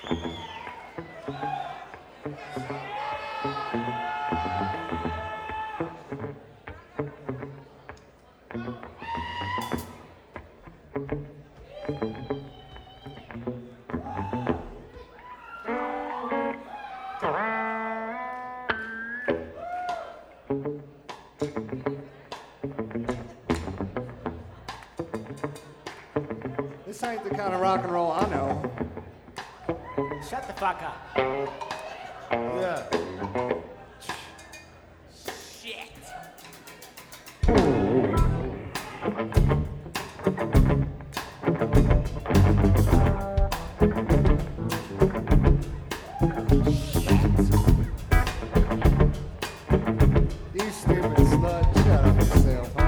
This ain't the kind of rock and roll I know. Shut the fuck up. Yeah. Shit. You stupid slut, shut up yourself, huh?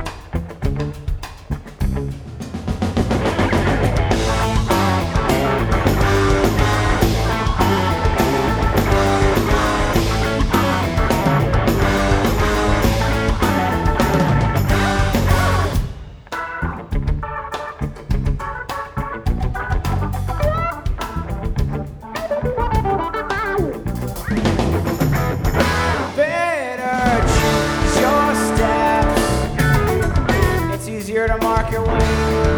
Better choose your steps. It's easier to mark your way.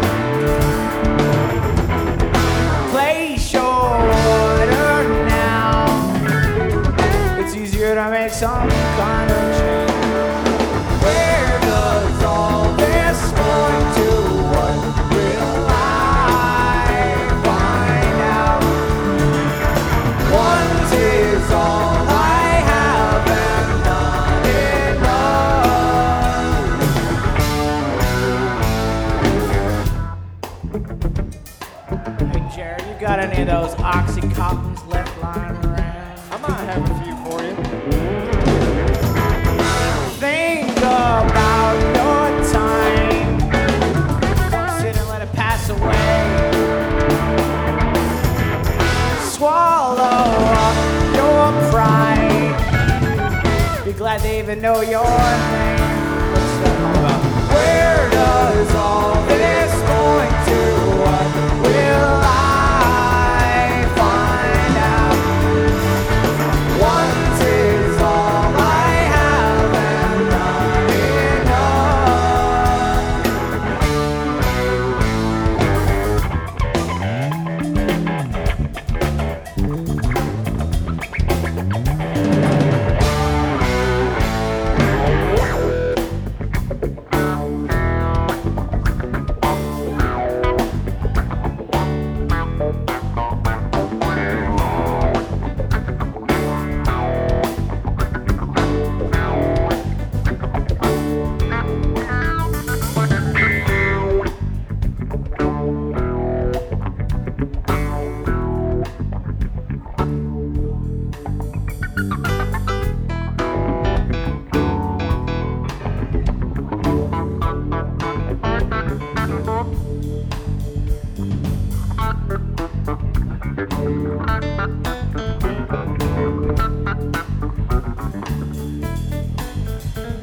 Place your order now. It's easier to make some kind of change. Where does all this point to? What will I find out? Once is all I have and not enough. Hey Jared, you got any of those Oxycontins left lying around? I might have a few for you. Think about your time. Sit and let it pass away. Swallow up your pride. Be glad they even know your name. What's that all about? Where does all this point to? What will I